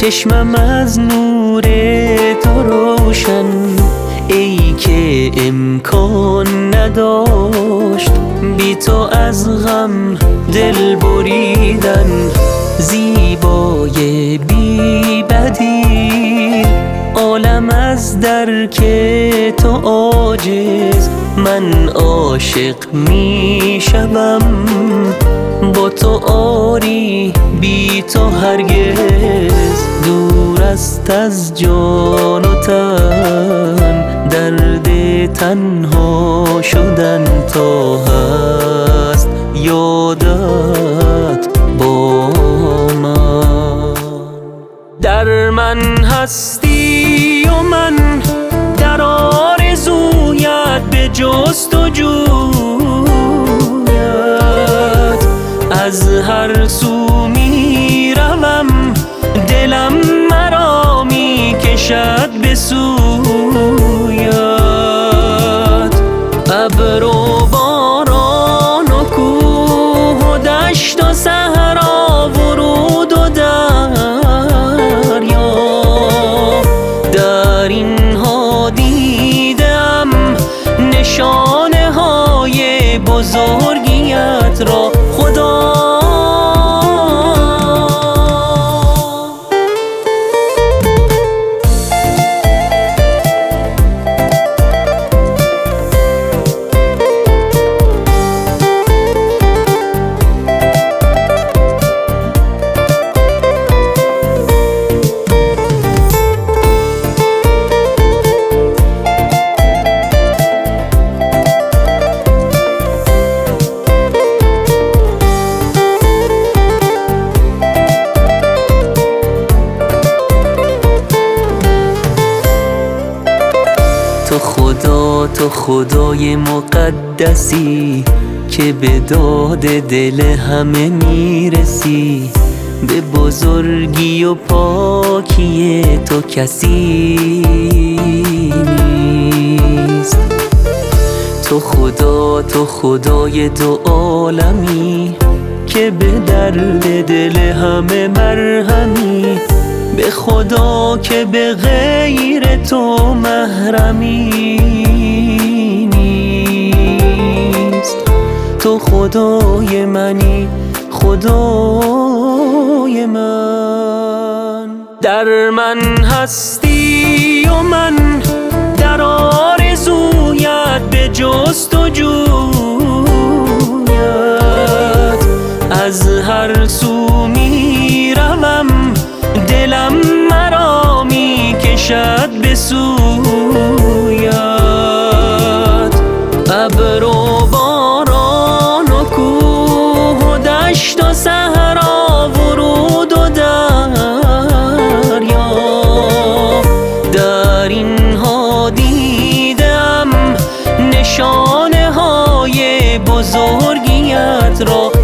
چشمم از نور تو روشن، ای که امکان نداشت بی تو از غم دل بریدن. زیبای بی بدیل عالم از درک تو عاجز، من عاشق می شوم با تو آری بی تو هرگز. دور است از جان و تن درد تنها شدن، تا هست یادت با من. در من هستی و من در آرزویت به جستجویت، از هر سو می روم دلم مرا می کشد به سویت. ابر و باران و کوه و دشت و صحرا، ورود و دریا، در اینها دیدم نشانه های بزرگیت را. خدا تو خدای مقدسی که به داد دل همه میرسی. به بزرگی و پاکی تو کسی نیست. تو خدای دو عالمی که به درد دل همه مرهمی. به خدا که به غیر تو محرمی نیست. تو خدای منی، خدای من. در من هستی و من در آرزویت به جستجویت، از هر سو می روم دلم مرا می کشد به سویت. ابر و باران و کوه و دشت و صحرا، ورود و دریا، در اینها دیدم نشانه های بزرگیت را.